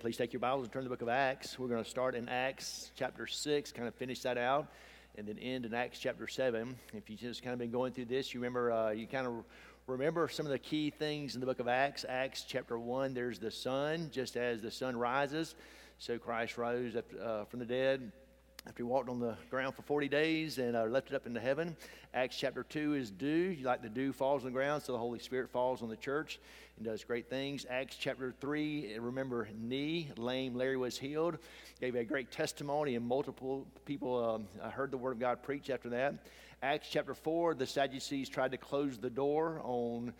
please take your Bibles and turn to the book of Acts. We're going to start in Acts chapter 6, kind of finish that out, and then end in Acts chapter 7. If you just kind of been going through this, you remember some of the key things in the book of Acts. Acts chapter 1, there's the sun. Just as the sun rises, so Christ rose up from the dead after he walked on the ground for 40 days and lifted up into heaven. Acts chapter 2 is dew. Like the dew falls on the ground, so the Holy Spirit falls on the church and does great things. Acts chapter 3, remember lame Larry was healed. Gave a great testimony, and multiple people heard the word of God preached after that. Acts chapter 4, the Sadducees tried to close the door on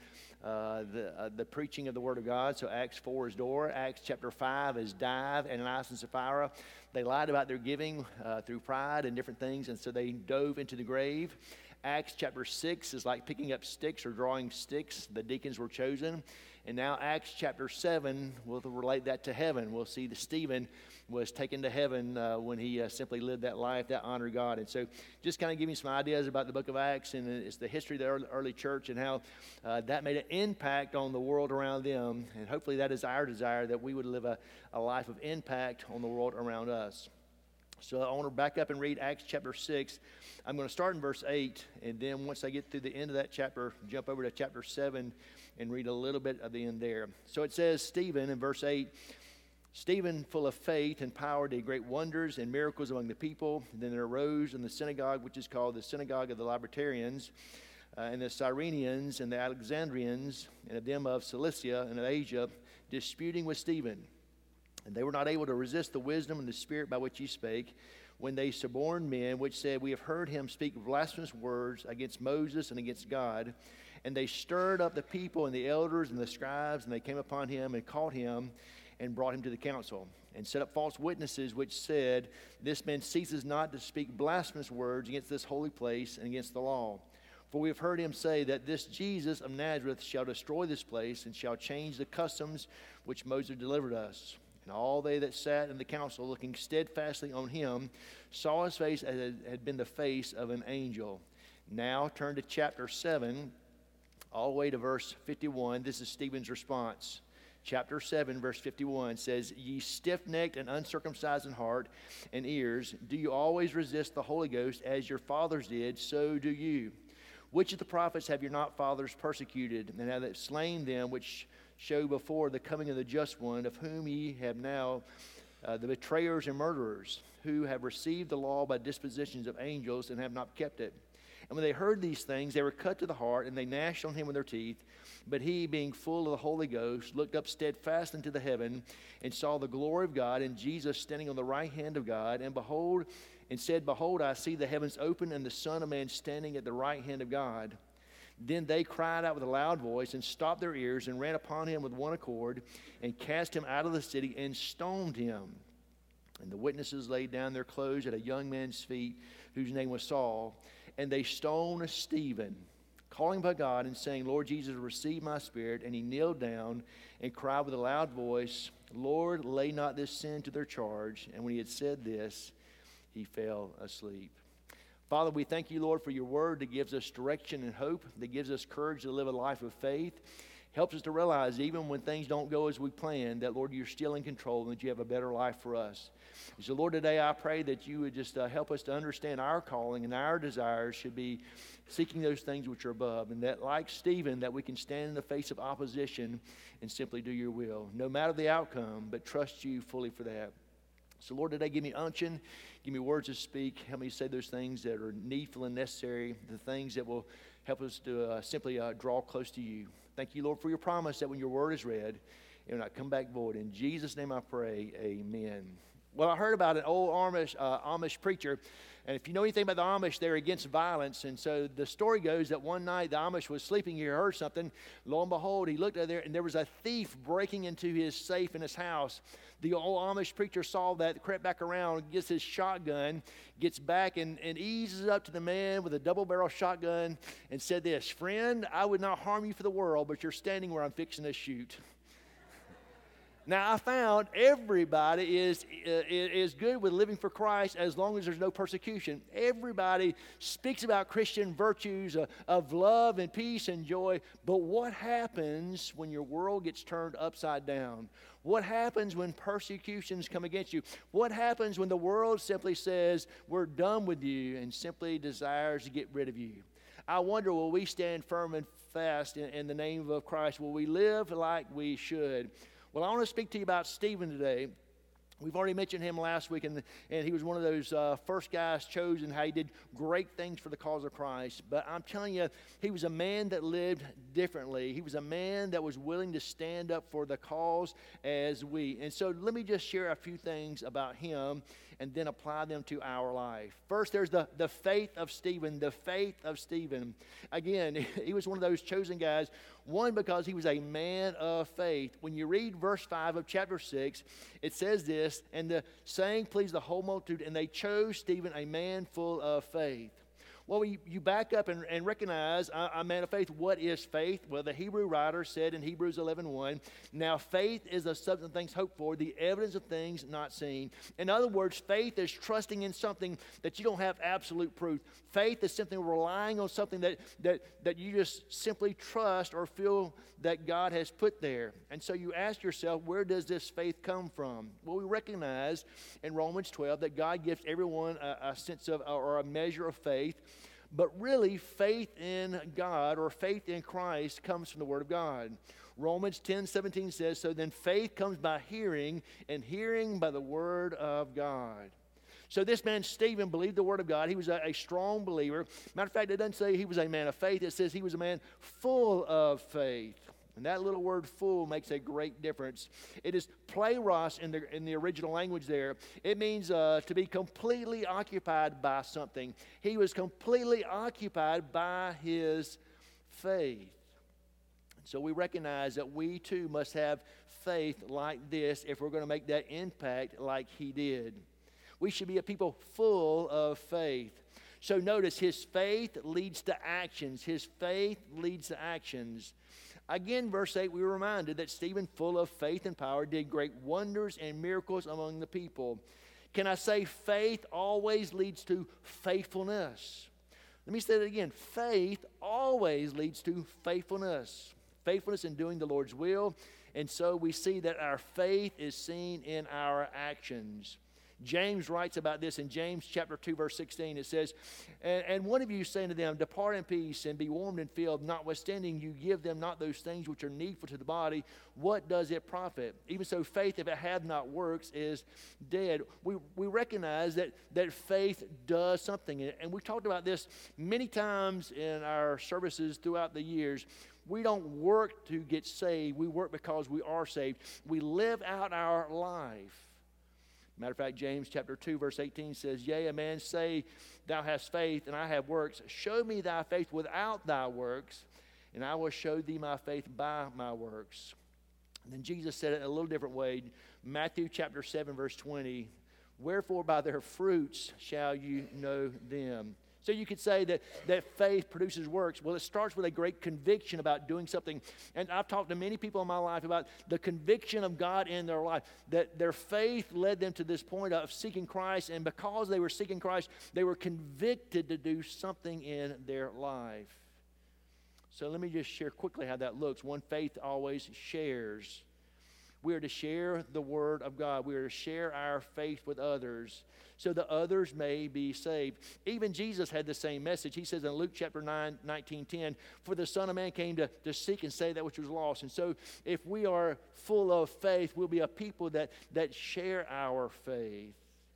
the preaching of the word of God. So Acts 4 is door. Acts chapter 5 is dive. Ananias and Sapphira, they lied about their giving through pride and different things, and so they dove into the grave. Acts chapter 6 is like picking up sticks or drawing sticks. The deacons were chosen. And now Acts chapter 7, we'll relate that to heaven. We'll see that Stephen was taken to heaven when he simply lived that life that honored God. And so just kind of give you some ideas about the book of Acts, and it's the history of the early church and how that made an impact on the world around them. And hopefully that is our desire, that we would live a life of impact on the world around us. So I want to back up and read Acts chapter 6. I'm going to start in verse 8, and then once I get through the end of that chapter, jump over to chapter 7 and read a little bit of the end there. So it says, Stephen, in verse 8, Stephen, full of faith and power, did great wonders and miracles among the people. And then there arose in the synagogue, which is called the synagogue of the Libertarians, and the Cyrenians and the Alexandrians, and of them of Cilicia and of Asia, disputing with Stephen. And they were not able to resist the wisdom and the spirit by which he spake, when they suborned men, which said, We have heard him speak blasphemous words against Moses and against God. And they stirred up the people and the elders and the scribes, and they came upon him and caught him and brought him to the council, and set up false witnesses, which said, This man ceases not to speak blasphemous words against this holy place and against the law. For we have heard him say that this Jesus of Nazareth shall destroy this place and shall change the customs which Moses delivered us. And all they that sat in the council, looking steadfastly on him, saw his face as it had been the face of an angel. Now turn to chapter 7, all the way to verse 51. This is Stephen's response. Chapter 7, verse 51 says, Ye stiff-necked and uncircumcised in heart and ears, do you always resist the Holy Ghost, as your fathers did, so do you. Which of the prophets have your not fathers persecuted, and have slain them which show before the coming of the just one, of whom ye have now the betrayers and murderers, who have received the law by dispositions of angels and have not kept it? And when they heard these things, they were cut to the heart, and they gnashed on him with their teeth. But he, being full of the Holy Ghost, looked up steadfast into the heaven, and saw the glory of God, and Jesus standing on the right hand of God. And behold, and said, Behold, I see the heavens open, and the Son of Man standing at the right hand of God. Then they cried out with a loud voice, and stopped their ears, and ran upon him with one accord, and cast him out of the city, and stoned him. And the witnesses laid down their clothes at a young man's feet, whose name was Saul. And they stoned Stephen, calling by God and saying, Lord Jesus, receive my spirit. And he kneeled down and cried with a loud voice, Lord, lay not this sin to their charge. And when he had said this, he fell asleep. Father, we thank you, Lord, for your word that gives us direction and hope, that gives us courage to live a life of faith. Helps us to realize even when things don't go as we planned, that, Lord, you're still in control and that you have a better life for us. So, Lord, today I pray that you would just help us to understand our calling, and our desires should be seeking those things which are above. And that, like Stephen, that we can stand in the face of opposition and simply do your will, no matter the outcome, but trust you fully for that. So, Lord, today give me unction, give me words to speak. Help me say those things that are needful and necessary, the things that will help us to simply draw close to you. Thank you, Lord, for your promise that when your word is read, it will not come back void. In Jesus' name I pray, amen. Well, I heard about an old Amish preacher, and if you know anything about the Amish, they're against violence. And so the story goes that one night the Amish was sleeping, he heard something. Lo and behold, he looked out there, and there was a thief breaking into his safe in his house. The old Amish preacher saw that, crept back around, gets his shotgun, gets back and eases up to the man with a double-barrel shotgun and said this, Friend, I would not harm you for the world, but you're standing where I'm fixing to shoot. Now, I found everybody is good with living for Christ as long as there's no persecution. Everybody speaks about Christian virtues of love and peace and joy. But what happens when your world gets turned upside down? What happens when persecutions come against you? What happens when the world simply says, we're done with you, and simply desires to get rid of you? I wonder, will we stand firm and fast in the name of Christ? Will we live like we should? Well, I want to speak to you about Stephen today. We've already mentioned him last week, and he was one of those first guys chosen, how he did great things for the cause of Christ. But I'm telling you, he was a man that lived differently. He was a man that was willing to stand up for the cause as we. And so let me just share a few things about him and then apply them to our life. First, there's the faith of Stephen, the faith of Stephen. Again, he was one of those chosen guys, one, because he was a man of faith. When you read verse 5 of chapter 6, it says this, and the saying pleased the whole multitude, and they chose Stephen, a man full of faith. Well, you back up and recognize a man of faith. What is faith? Well, the Hebrew writer said in Hebrews 11:1, now faith is the substance of things hoped for, the evidence of things not seen. In other words, faith is trusting in something that you don't have absolute proof. Faith is simply relying on something that you just simply trust or feel that God has put there. And so you ask yourself, where does this faith come from? Well, we recognize in Romans 12 that God gives everyone a sense of or a measure of faith. But really, faith in God or faith in Christ comes from the Word of God. Romans 10:17 says, so then faith comes by hearing, and hearing by the Word of God. So this man, Stephen, believed the Word of God. He was a strong believer. Matter of fact, it doesn't say he was a man of faith. It says he was a man full of faith. And that little word full makes a great difference. It is pleiros in the original language there. It means to be completely occupied by something. He was completely occupied by his faith. So we recognize that we too must have faith like this if we're going to make that impact like he did. We should be a people full of faith. So notice, his faith leads to actions. His faith leads to actions. Again, verse 8, we were reminded that Stephen, full of faith and power, did great wonders and miracles among the people. Can I say faith always leads to faithfulness? Let me say that again. Faith always leads to faithfulness. Faithfulness in doing the Lord's will. And so we see that our faith is seen in our actions. James writes about this in James chapter 2, verse 16. It says, and one of you saying to them, depart in peace and be warmed and filled, notwithstanding you give them not those things which are needful to the body, what does it profit? Even so, faith, if it have not works, is dead. We recognize that faith does something. And we've talked about this many times in our services throughout the years. We don't work to get saved. We work because we are saved. We live out our life. Matter of fact, James chapter 2, verse 18 says, yea, a man say, thou hast faith, and I have works. Show me thy faith without thy works, and I will show thee my faith by my works. And then Jesus said it in a little different way. Matthew chapter 7, verse 20, wherefore by their fruits shall you know them. So you could say that faith produces works. Well, it starts with a great conviction about doing something. And I've talked to many people in my life about the conviction of God in their life, that their faith led them to this point of seeking Christ. And because they were seeking Christ, they were convicted to do something in their life. So let me just share quickly how that looks. One, faith always shares. We are to share the Word of God. We are to share our faith with others so that others may be saved. Even Jesus had the same message. He says in Luke chapter 9, 19:10, for the Son of Man came to seek and save that which was lost. And so if we are full of faith, we'll be a people that share our faith.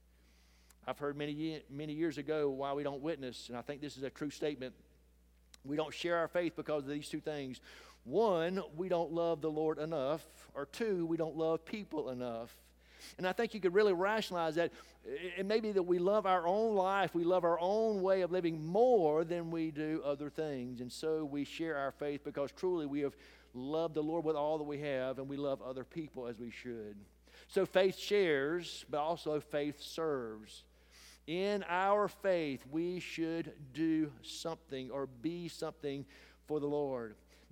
I've heard many years ago why we don't witness, and I think this is a true statement. We don't share our faith because of these two things. One, we don't love the Lord enough, or two, we don't love people enough. And I think you could really rationalize that. It may be that we love our own life, we love our own way of living more than we do other things. And so we share our faith because truly we have loved the Lord with all that we have, and we love other people as we should. So faith shares, but also faith serves. In our faith, we should do something or be something for the Lord.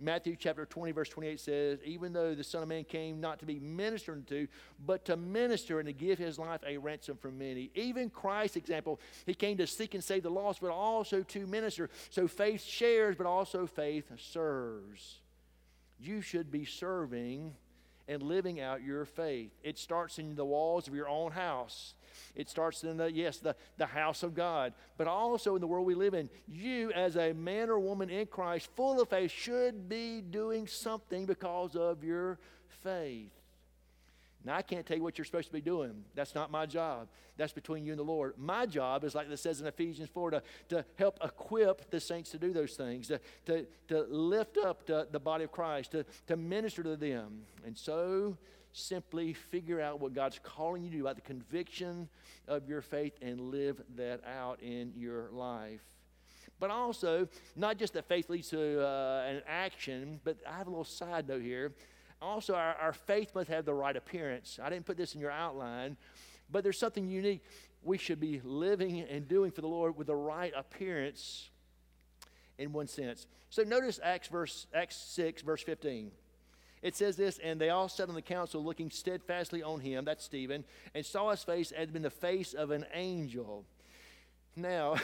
Matthew chapter 20, verse 28 says, even though the Son of Man came not to be ministered to, but to minister and to give his life a ransom for many. Even Christ's example, he came to seek and save the lost, but also to minister. So faith shares, but also faith serves. You should be serving and living out your faith. It starts in the walls of your own house. It starts in the house of God, but also in the world we live in. You, as a man or woman in Christ, full of faith, should be doing something because of your faith. Now, I can't tell you what you're supposed to be doing. That's not my job. That's between you and the Lord. My job is, like it says in Ephesians 4, to help equip the saints to do those things, to lift up the body of Christ, to minister to them. And so, simply figure out what God's calling you to do about the conviction of your faith and live that out in your life. But also, not just that faith leads to an action, but I have a little side note here. Also, our faith must have the right appearance. I didn't put this in your outline, but there's something unique. We should be living and doing for the Lord with the right appearance in one sense. So notice Acts 6, verse 15. It says this, and they all sat on the council looking steadfastly on him, that's Stephen, and saw his face as had been the face of an angel. Now,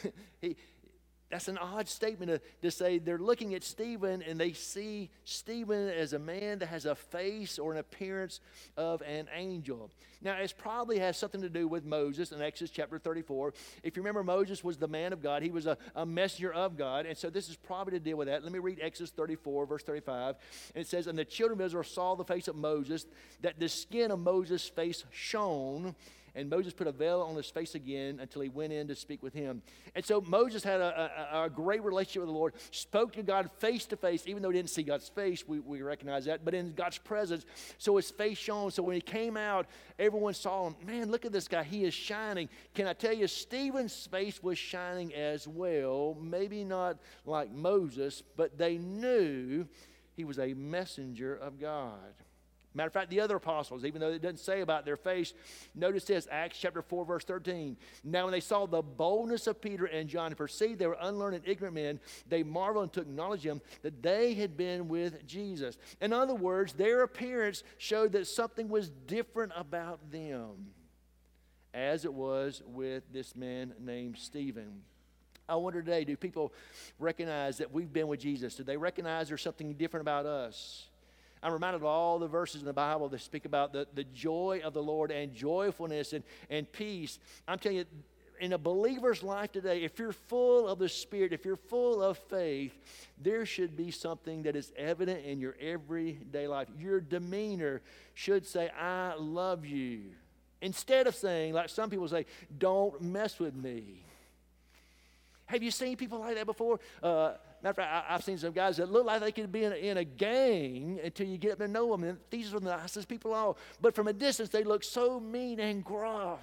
that's an odd statement to say they're looking at Stephen and they see Stephen as a man that has a face or an appearance of an angel. Now, it probably has something to do with Moses in Exodus chapter 34. If you remember, Moses was the man of God. He was a messenger of God. And so this is probably to deal with that. Let me read Exodus 34, verse 35. And it says, and the children of Israel saw the face of Moses, that the skin of Moses' face shone. And Moses put a veil on his face again until he went in to speak with him. And so Moses had a great relationship with the Lord, spoke to God face to face, even though he didn't see God's face, we recognize that, but in God's presence. So his face shone. So when he came out, everyone saw him. Man, look at this guy. He is shining. Can I tell you, Stephen's face was shining as well. Maybe not like Moses, but they knew he was a messenger of God. Matter of fact, the other apostles, even though it doesn't say about their face, notice this, Acts chapter 4, verse 13. Now when they saw the boldness of Peter and John and perceived they were unlearned and ignorant men, they marveled and took knowledge of them that they had been with Jesus. In other words, their appearance showed that something was different about them, as it was with this man named Stephen. I wonder today, do people recognize that we've been with Jesus? Do they recognize there's something different about us? I'm reminded of all the verses in the Bible that speak about the joy of the Lord and joyfulness and peace. I'm telling you, in a believer's life today, if you're full of the Spirit, if you're full of faith, there should be something that is evident in your everyday life. Your demeanor should say, I love you. Instead of saying, like some people say, don't mess with me. Have you seen people like that before? Matter of fact, I've seen some guys that look like they could be in a gang until you get up to know them. And these are the nicest people all. But from a distance, they look so mean and gruff.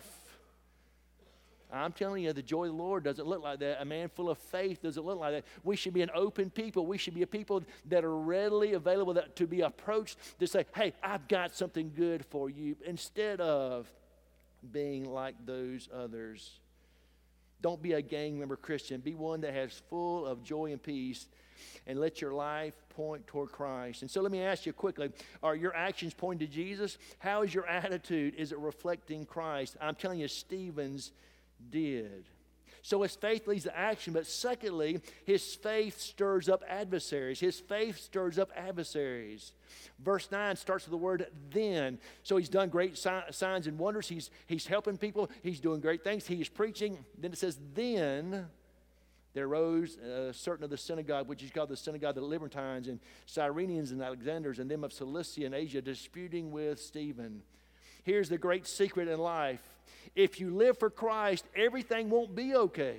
I'm telling you, the joy of the Lord doesn't look like that. A man full of faith doesn't look like that. We should be an open people. We should be a people that are readily available to be approached to say, hey, I've got something good for you, instead of being like those others. Don't be a gang member Christian. Be one that has full of joy and peace, and let your life point toward Christ. And so let me ask you quickly, are your actions pointing to Jesus? How is your attitude? Is it reflecting Christ? I'm telling you, Stephen's did. So his faith leads to action, but secondly, his faith stirs up adversaries. His faith stirs up adversaries. Verse 9 starts with the word then. So he's done great signs and wonders. He's helping people. He's doing great things. He is preaching. Then it says, then there arose certain of the synagogue, which is called the synagogue of the Libertines and Cyrenians and Alexanders and them of Cilicia and Asia, disputing with Stephen. Here's the great secret in life. If you live for Christ, everything won't be okay.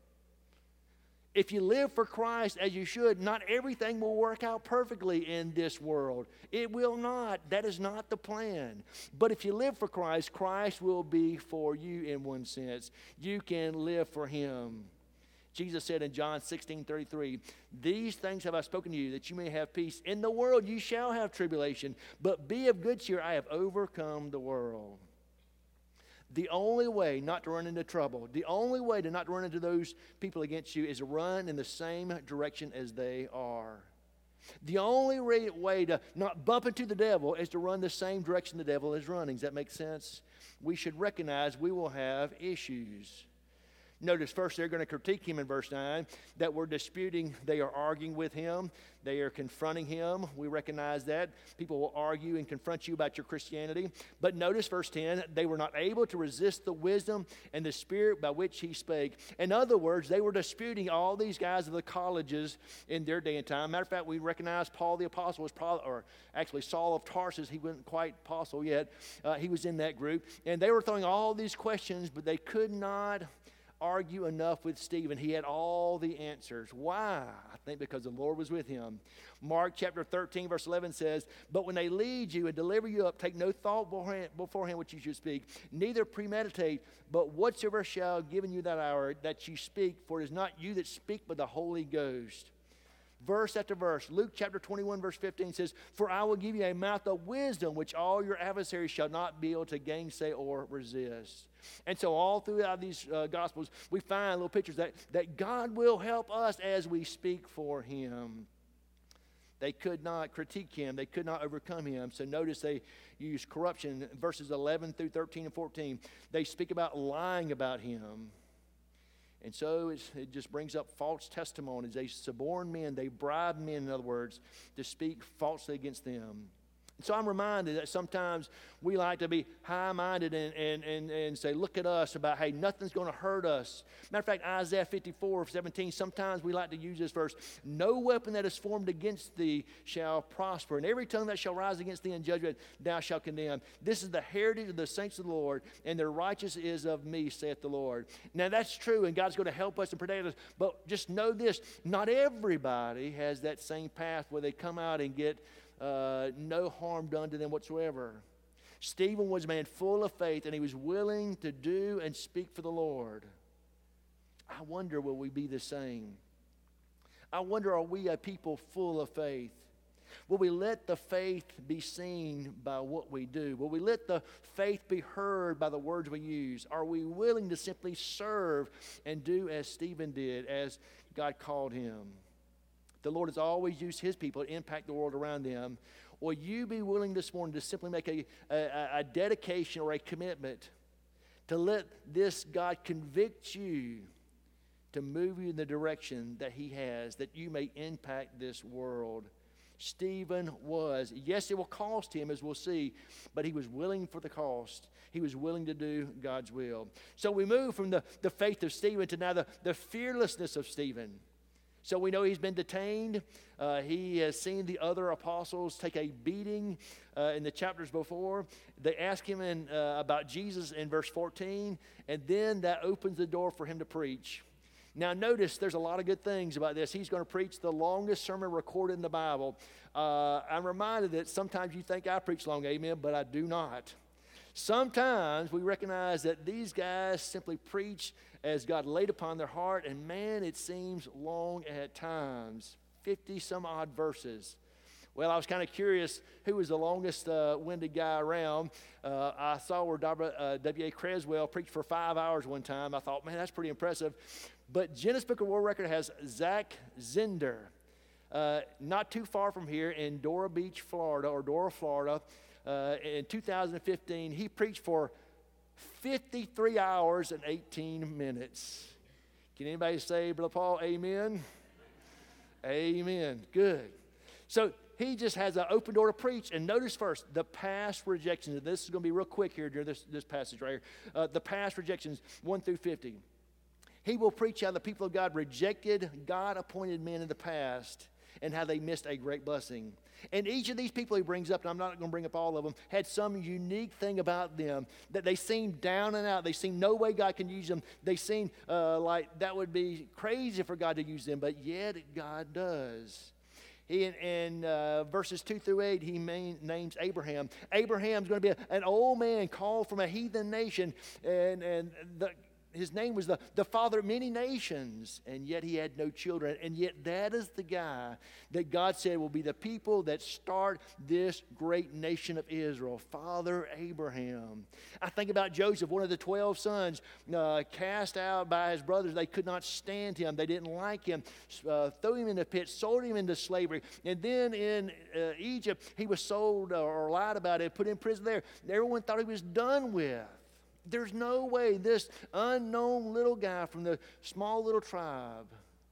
If you live for Christ as you should, not everything will work out perfectly in this world. It will not. That is not the plan. But if you live for Christ, Christ will be for you in one sense. You can live for Him. Jesus said in John 16:33, these things have I spoken to you, that you may have peace. In the world you shall have tribulation, but be of good cheer, I have overcome the world. The only way not to run into trouble, the only way to not run into those people against you is to run in the same direction as they are. The only way to not bump into the devil is to run the same direction the devil is running. Does that make sense? We should recognize we will have issues. Notice first they're going to critique him in verse 9, that we're disputing, they are arguing with him, they are confronting him. We recognize that. People will argue and confront you about your Christianity. But notice verse 10, they were not able to resist the wisdom and the spirit by which he spake. In other words, they were disputing all these guys of the colleges in their day and time. Matter of fact, we recognize Paul the Apostle was probably, or actually Saul of Tarsus, he wasn't quite apostle yet. He was in that group. And they were throwing all these questions, but they could not argue enough with Stephen. He had all the answers. Why? I think because the Lord was with him. Mark chapter 13 verse 11 says, but when they lead you and deliver you up, take no thought beforehand what you should speak, neither premeditate, but whatsoever shall given you that hour that you speak, for it is not you that speak, but the Holy Ghost. Verse after verse, Luke chapter 21 verse 15 says, for I will give you a mouth of wisdom, which all your adversaries shall not be able to gainsay or resist. And so all throughout these Gospels, we find little pictures that God will help us as we speak for him. They could not critique him. They could not overcome him. So notice they use corruption. Verses 11 through 13 and 14, they speak about lying about him. And so it just brings up false testimonies. They suborn men. They bribe men, in other words, to speak falsely against them. So I'm reminded that sometimes we like to be high-minded and say, look at us, about, hey, nothing's going to hurt us. Matter of fact, Isaiah 54:17, sometimes we like to use this verse, no weapon that is formed against thee shall prosper, and every tongue that shall rise against thee in judgment thou shalt condemn. This is the heritage of the saints of the Lord, and their righteousness is of me, saith the Lord. Now that's true, and God's going to help us and protect us, but just know this, not everybody has that same path where they come out and get no harm done to them whatsoever. Stephen was a man full of faith, and he was willing to do and speak for the Lord. I wonder, will we be the same? I wonder, are we a people full of faith? Will we let the faith be seen by what we do? Will we let the faith be heard by the words we use? Are we willing to simply serve and do as Stephen did, as God called him? The Lord has always used his people to impact the world around them. Will you be willing this morning to simply make a dedication or a commitment to let this God convict you to move you in the direction that he has, that you may impact this world? Stephen was. Yes, it will cost him, as we'll see, but he was willing for the cost. He was willing to do God's will. So we move from the faith of Stephen to now the fearlessness of Stephen. So we know he's been detained. He has seen the other apostles take a beating in the chapters before. They ask him about Jesus in verse 14, and then that opens the door for him to preach. Now notice there's a lot of good things about this. He's going to preach the longest sermon recorded in the Bible. I'm reminded that sometimes you think I preach long, amen, but I do not. Sometimes we recognize that these guys simply preach as God laid upon their heart, and man, it seems long at times, 50 some odd verses. Well, I was kind of curious who was the longest winded guy around. I saw where W.A. Creswell preached for 5 hours one time. I thought, man, that's pretty impressive. But Guinness Book of World Record has Zach Zender, not too far from here in Dora, Florida. In 2015, he preached for 53 hours and 18 minutes. Can anybody say, Brother Paul, amen? Amen. Good. So he just has an open door to preach. And notice first, the past rejections. And this is going to be real quick here during this passage right here. The past rejections, 1 through 50. He will preach how the people of God rejected God-appointed men in the past and how they missed a great blessing. And each of these people he brings up, and I'm not going to bring up all of them, had some unique thing about them that they seemed down and out. They seemed no way God can use them. They seemed like that would be crazy for God to use them, but yet God does. In verses 2 through 8, he names Abraham. Abraham's going to be an old man called from a heathen nation, and his name was the father of many nations, and yet he had no children. And yet that is the guy that God said will be the people that start this great nation of Israel, Father Abraham. I think about Joseph, one of the 12 sons, cast out by his brothers. They could not stand him. They didn't like him. Threw him in the pit, sold him into slavery. And then in Egypt, he was sold or lied about it, put in prison there. Everyone thought he was done with. There's no way this unknown little guy from the small little tribe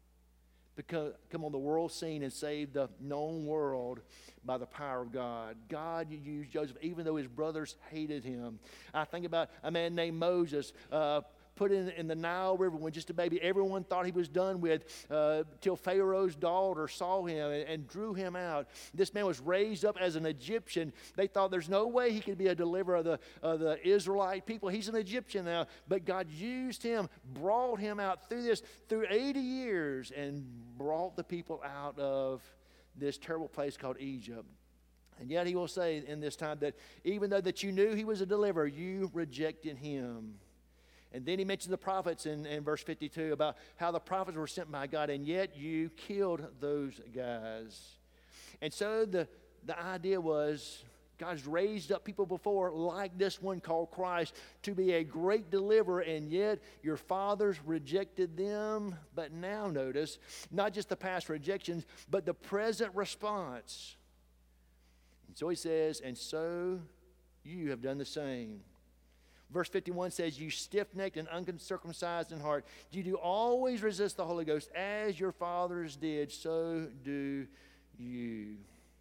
could come on the world scene and save the known world by the power of God. God used Joseph even though his brothers hated him. I think about a man named Moses, put in the Nile River when just a baby. Everyone thought he was done with till Pharaoh's daughter saw him and drew him out. This man was raised up as an Egyptian. They thought there's no way he could be a deliverer of the Israelite people. He's an Egyptian now. But God used him, brought him out through 80 years and brought the people out of this terrible place called Egypt. And yet he will say in this time that even though that you knew he was a deliverer, you rejected him. And then he mentions the prophets in verse 52 about how the prophets were sent by God, and yet you killed those guys. And so the idea was God's raised up people before like this one called Christ to be a great deliverer, and yet your fathers rejected them. But now notice, not just the past rejections, but the present response. And so he says, and so you have done the same. Verse 51 says, you stiff-necked and uncircumcised in heart, you do always resist the Holy Ghost, as your fathers did, so do you.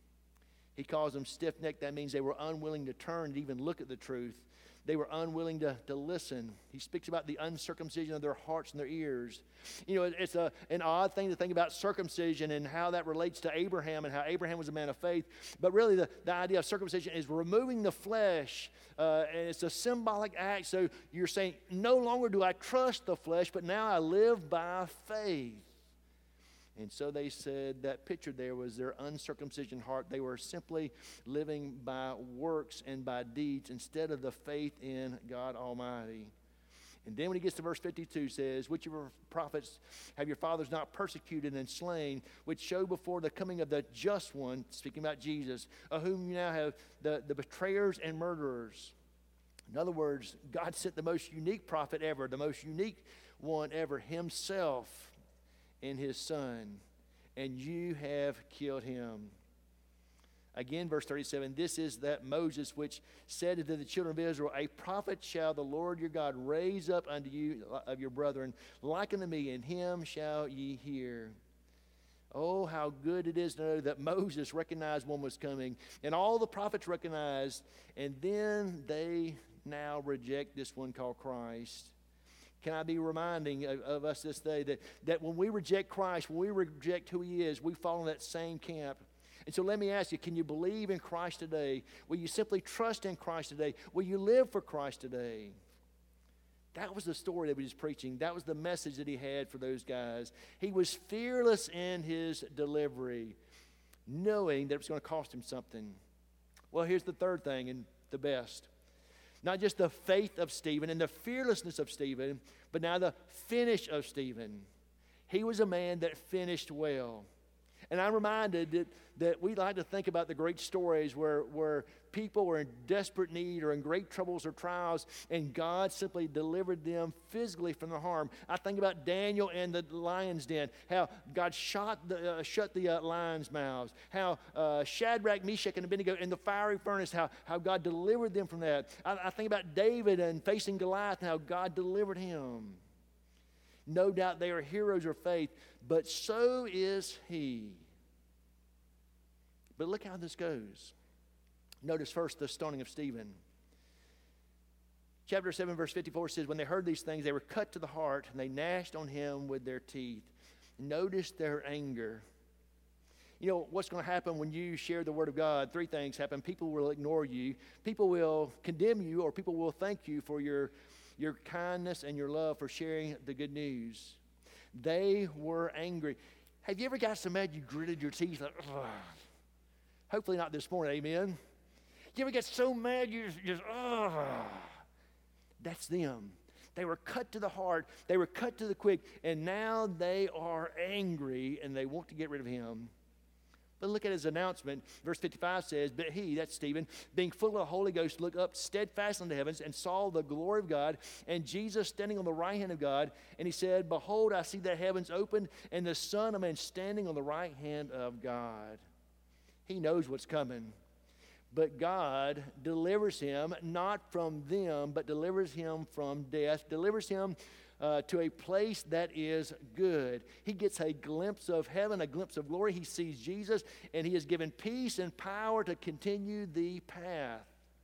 He calls them stiff-necked. That means they were unwilling to turn and even look at the truth. They were unwilling to listen. He speaks about the uncircumcision of their hearts and their ears. You know, it's an odd thing to think about circumcision and how that relates to Abraham and how Abraham was a man of faith. But really the idea of circumcision is removing the flesh. And it's a symbolic act. So you're saying, no longer do I trust the flesh, but now I live by faith. And so they said that picture there was their uncircumcision heart. They were simply living by works and by deeds instead of the faith in God Almighty. And then when he gets to verse 52, says, which of your prophets have your fathers not persecuted and slain, which show before the coming of the just one, speaking about Jesus, of whom you now have the betrayers and murderers. In other words, God sent the most unique prophet ever, the most unique one ever, himself and his son, and you have killed him. Again, verse 37, this is that Moses which said unto the children of Israel, a prophet shall the Lord your God raise up unto you of your brethren, like unto me, and him shall ye hear. Oh, how good it is to know that Moses recognized one was coming, and all the prophets recognized, and then they now reject this one called Christ. Can I be reminding of us this day that when we reject Christ, when we reject who he is, we fall in that same camp. And so let me ask you, can you believe in Christ today? Will you simply trust in Christ today? Will you live for Christ today? That was the story that he was preaching. That was the message that he had for those guys. He was fearless in his delivery, knowing that it was going to cost him something. Well, here's the third thing and the best. Not just the faith of Stephen and the fearlessness of Stephen, but now the finish of Stephen. He was a man that finished well. And I'm reminded that we like to think about the great stories where people were in desperate need or in great troubles or trials, and God simply delivered them physically from the harm. I think about Daniel and the lion's den, how God shut the lions' mouths, how Shadrach, Meshach, and Abednego in the fiery furnace, how God delivered them from that. I think about David and facing Goliath and how God delivered him. No doubt they are heroes of faith, but so is he. But look how this goes. Notice first the stoning of Stephen. Chapter 7, verse 54 says, when they heard these things, they were cut to the heart, and they gnashed on him with their teeth. Notice their anger. You know, what's going to happen when you share the Word of God? Three things happen. People will ignore you. People will condemn you, or people will thank you for your kindness and your love for sharing the good news. They were angry. Have you ever got so mad you gritted your teeth? Like, ugh. Hopefully not this morning, amen? You ever get so mad you just, ugh. That's them. They were cut to the heart. They were cut to the quick. And now they are angry and they want to get rid of him. But look at his announcement. Verse 55 says, but he, that's Stephen, being full of the Holy Ghost, looked up steadfast into heavens and saw the glory of God and Jesus standing on the right hand of God. And he said, behold, I see the heavens opened and the Son of Man standing on the right hand of God. He knows what's coming. But God delivers him, not from them, but delivers him from death, delivers him to a place that is good. He gets a glimpse of heaven, a glimpse of glory. He sees Jesus, and he is given peace and power to continue the path.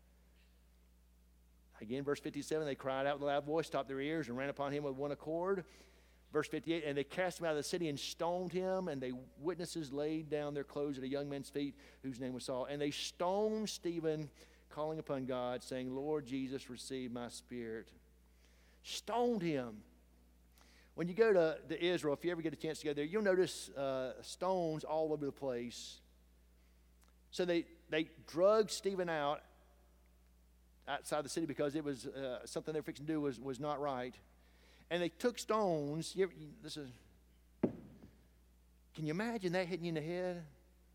Again, verse 57, they cried out with a loud voice, stopped their ears, and ran upon him with one accord. Verse 58, and they cast him out of the city and stoned him, and the witnesses laid down their clothes at a young man's feet, whose name was Saul. And they stoned Stephen, calling upon God, saying, Lord Jesus, receive my spirit. Stoned him. When you go to Israel, if you ever get a chance to go there, you'll notice stones all over the place. So they drugged Stephen outside the city because it was something they were fixing to do was not right. And they took stones. Can you imagine that hitting you in the head?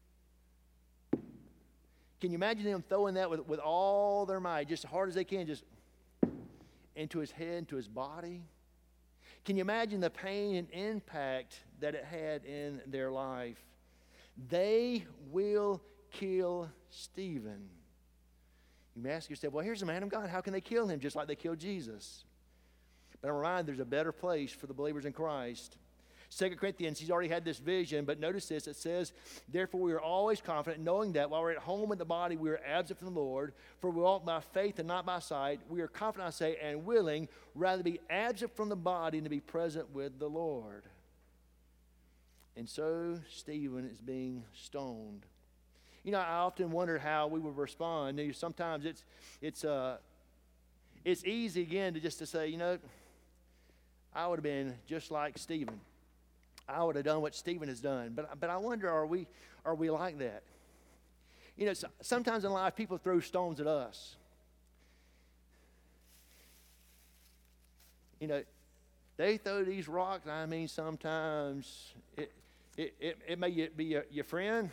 Can you imagine them throwing that with all their might, just as hard as they can, just into his head, into his body? Can you imagine the pain and impact that it had in their life? They will kill Stephen. You may ask yourself, well, here's a man of God. How can they kill him just like they killed Jesus? But I'm reminded there's a better place for the believers in Christ. 2 Corinthians, he's already had this vision, but notice this. It says, therefore we are always confident, knowing that while we're at home in the body, we are absent from the Lord. For we walk by faith and not by sight. We are confident, I say, and willing, rather be absent from the body and to be present with the Lord. And so Stephen is being stoned. You know, I often wonder how we would respond. You know, sometimes it's easy again to say, you know, I would have been just like Stephen. I would have done what Stephen has done. But I wonder, are we like that? You know, sometimes in life people throw stones at us. You know, they throw these rocks. I mean, sometimes it may be your friend.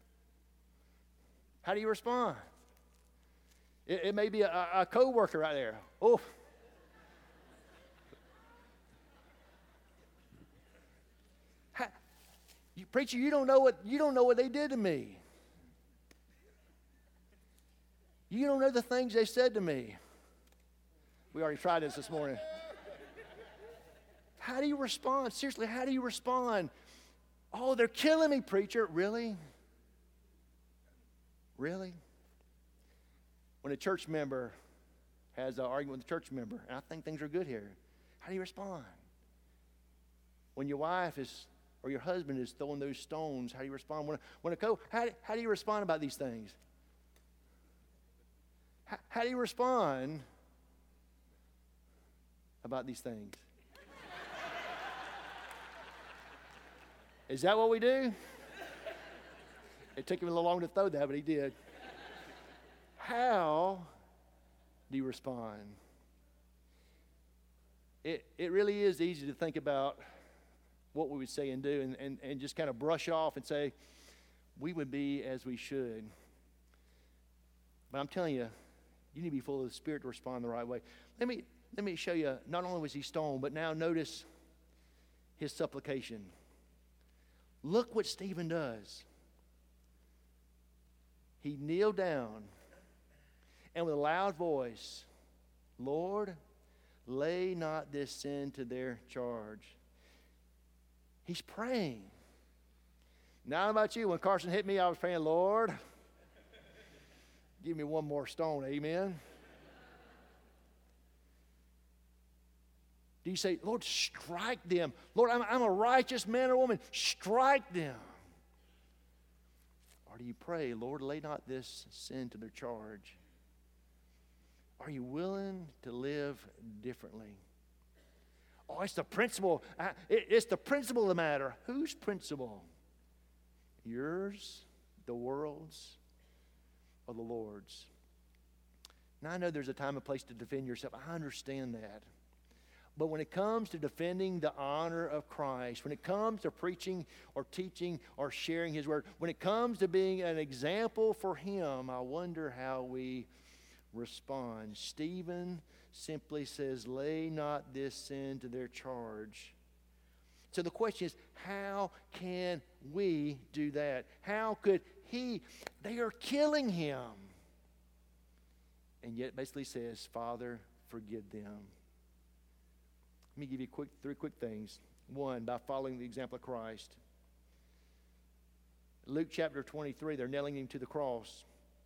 How do you respond? It may be a co-worker right there. Oh. Preacher, you don't know what they did to me. You don't know the things they said to me. We already tried this morning. How do you respond? Seriously, how do you respond? Oh, they're killing me, preacher. Really? Really? When a church member has an argument with a church member, and I think things are good here, how do you respond? When your wife or your husband is throwing those stones, how do you respond? How do you respond about these things? How do you respond about these things? Is that what we do? It took him a little long to throw that, but he did. How do you respond? It really is easy to think about what we would say and do and just kind of brush off and say, we would be as we should. But I'm telling you, you need to be full of the Spirit to respond the right way. Let me show you, not only was he stoned, but now notice his supplication. Look what Stephen does. He kneeled down and with a loud voice, Lord, lay not this sin to their charge. He's praying. Now, how about you? When Carson hit me, I was praying, Lord, give me one more stone. Amen. Do you say, Lord, strike them? Lord, I'm a righteous man or woman. Strike them. Or do you pray, Lord, lay not this sin to their charge? Are you willing to live differently? Oh, it's the principle. It's the principle of the matter. Whose principle? Yours, the world's, or the Lord's? Now, I know there's a time and place to defend yourself. I understand that. But when it comes to defending the honor of Christ, when it comes to preaching or teaching or sharing His Word, when it comes to being an example for Him, I wonder how we respond. Stephen simply says, lay not this sin to their charge. So the question is, how can we do that? How could he? They are killing him. And yet it basically says, Father, forgive them. Let me give you three quick things. One, by following the example of Christ. Luke chapter 23, they're nailing him to the cross.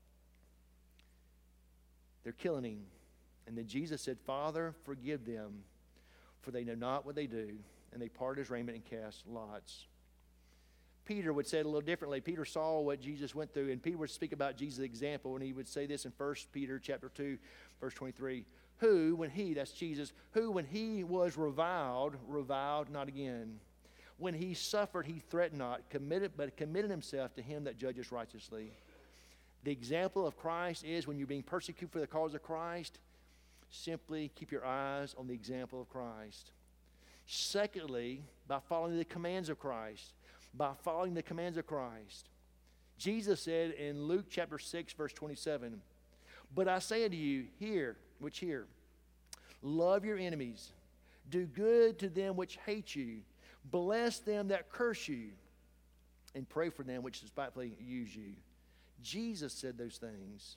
They're killing him. And then Jesus said, Father, forgive them, for they know not what they do. And they parted his raiment and cast lots. Peter would say it a little differently. Peter saw what Jesus went through, and Peter would speak about Jesus' example, and he would say this in 1 Peter chapter 2, verse 23. Who, when he, that's Jesus, who when he was reviled not again. When he suffered, he threatened not, but committed himself to him that judges righteously. The example of Christ is when you're being persecuted for the cause of Christ, simply keep your eyes on the example of Christ. Secondly, by following the commands of Christ. By following the commands of Christ. Jesus said in Luke chapter 6, verse 27, but I say unto you, hear, love your enemies, do good to them which hate you, bless them that curse you, and pray for them which despitefully use you. Jesus said those things.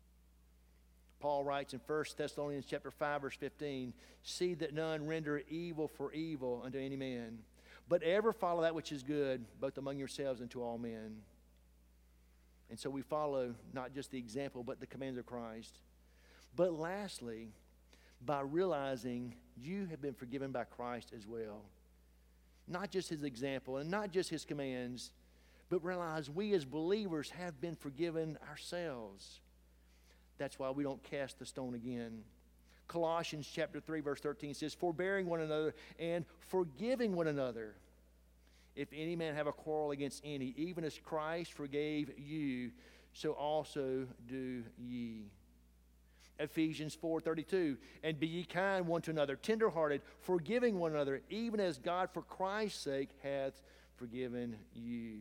Paul writes in 1 Thessalonians chapter 5, verse 15, see that none render evil for evil unto any man, but ever follow that which is good, both among yourselves and to all men. And so we follow not just the example, but the commands of Christ. But lastly, by realizing you have been forgiven by Christ as well. Not just his example and not just his commands, but realize we as believers have been forgiven ourselves. That's why we don't cast the stone again. Colossians chapter 3, verse 13 says, forbearing one another and forgiving one another. If any man have a quarrel against any, even as Christ forgave you, so also do ye. Ephesians 4:32, and be ye kind one to another, tenderhearted, forgiving one another, even as God for Christ's sake hath forgiven you.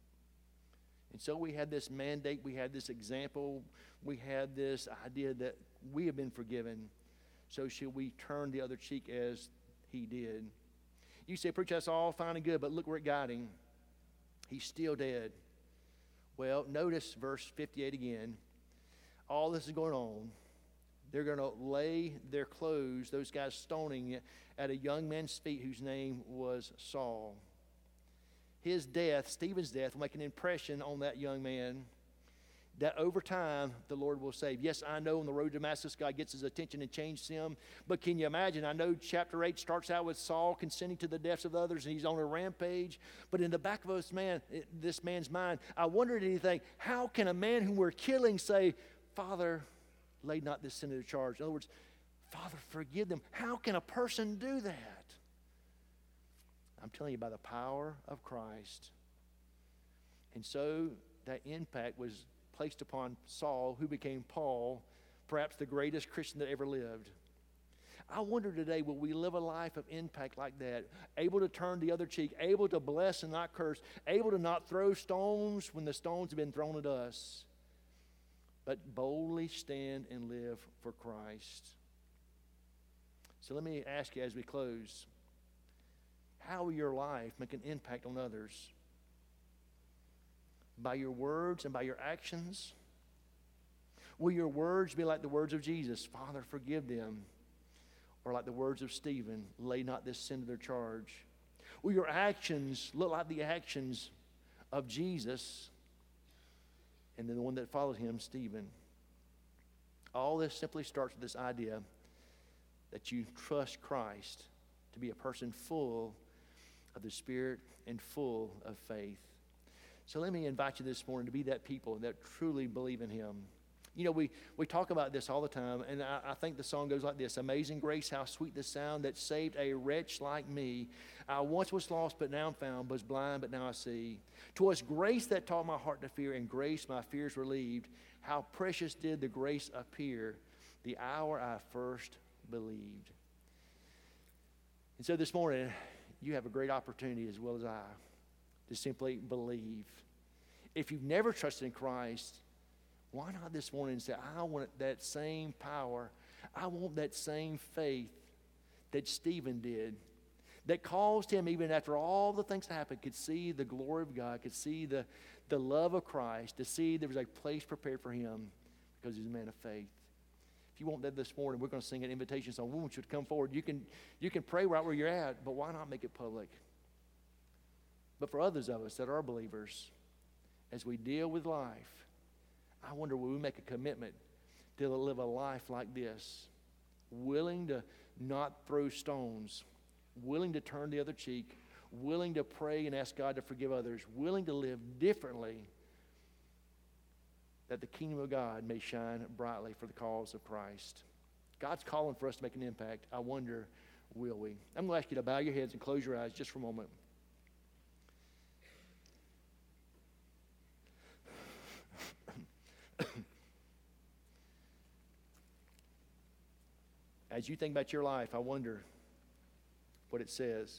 And so we had this mandate, we had this example, we had this idea that we have been forgiven. So should we turn the other cheek as he did? You say, preacher, that's all fine and good, but look where it got him. He's still dead. Well, notice verse 58 again. All this is going on. They're going to lay their clothes, those guys stoning, at a young man's feet whose name was Saul. His death, Stephen's death, will make an impression on that young man that over time the Lord will save. Yes, I know on the road to Damascus God gets his attention and changes him, but can you imagine? I know chapter 8 starts out with Saul consenting to the deaths of others and he's on a rampage, but in the back of this man's mind, I wondered anything, how can a man whom we're killing say, Father, lay not this sin to their charge? In other words, Father, forgive them. How can a person do that? I'm telling you, by the power of Christ. And so that impact was placed upon Saul, who became Paul, perhaps the greatest Christian that ever lived. I wonder today, will we live a life of impact like that, able to turn the other cheek, able to bless and not curse, able to not throw stones when the stones have been thrown at us, but boldly stand and live for Christ. So let me ask you as we close, how will your life make an impact on others? By your words and by your actions? Will your words be like the words of Jesus, Father, forgive them? Or like the words of Stephen, lay not this sin to their charge? Will your actions look like the actions of Jesus and then the one that followed him, Stephen? All this simply starts with this idea that you trust Christ to be a person full of the Spirit and full of faith. So let me invite you this morning to be that people that truly believe in him. You know, we talk about this all the time, and I think the song goes like this. Amazing grace, how sweet the sound that saved a wretch like me. I once was lost, but now I'm found, was blind, but now I see. 'Twas grace that taught my heart to fear, and grace my fears relieved. How precious did the grace appear the hour I first believed. And so this morning, you have a great opportunity as well as I to simply believe. If you've never trusted in Christ, why not this morning say, I want that same power. I want that same faith that Stephen did, that caused him, even after all the things that happened, could see the glory of God, could see the love of Christ, to see there was a place prepared for him because he's a man of faith. If you want that this morning, we're going to sing an invitation song. We want you to come forward. You can pray right where you're at, but why not make it public? But for others of us that are believers, as we deal with life, I wonder, will we make a commitment to live a life like this, willing to not throw stones, willing to turn the other cheek, willing to pray and ask God to forgive others, willing to live differently, that the kingdom of God may shine brightly for the cause of Christ. God's calling for us to make an impact. I wonder, will we? I'm going to ask you to bow your heads and close your eyes just for a moment. As you think about your life, I wonder what it says.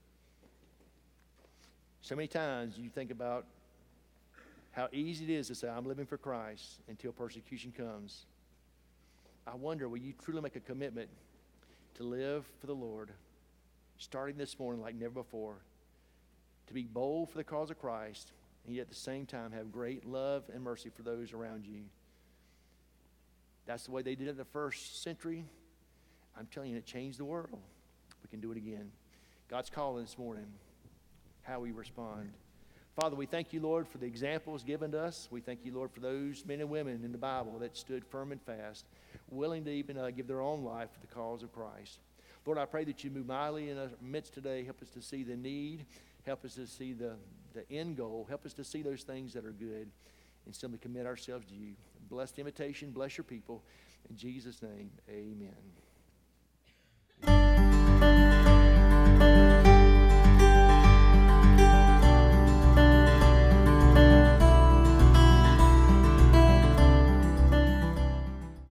So many times you think about how easy it is to say, I'm living for Christ until persecution comes. I wonder, will you truly make a commitment to live for the Lord, starting this morning like never before, to be bold for the cause of Christ, and yet at the same time have great love and mercy for those around you? That's the way they did it in the first century. I'm telling you, it changed the world. We can do it again. God's calling this morning, how we respond. Father, we thank you, Lord, for the examples given to us. We thank you, Lord, for those men and women in the Bible that stood firm and fast, willing to even give their own life for the cause of Christ. Lord, I pray that you move mightily in our midst today. Help us to see the need. Help us to see the end goal. Help us to see those things that are good and simply commit ourselves to you. Bless the invitation. Bless your people. In Jesus' name, amen.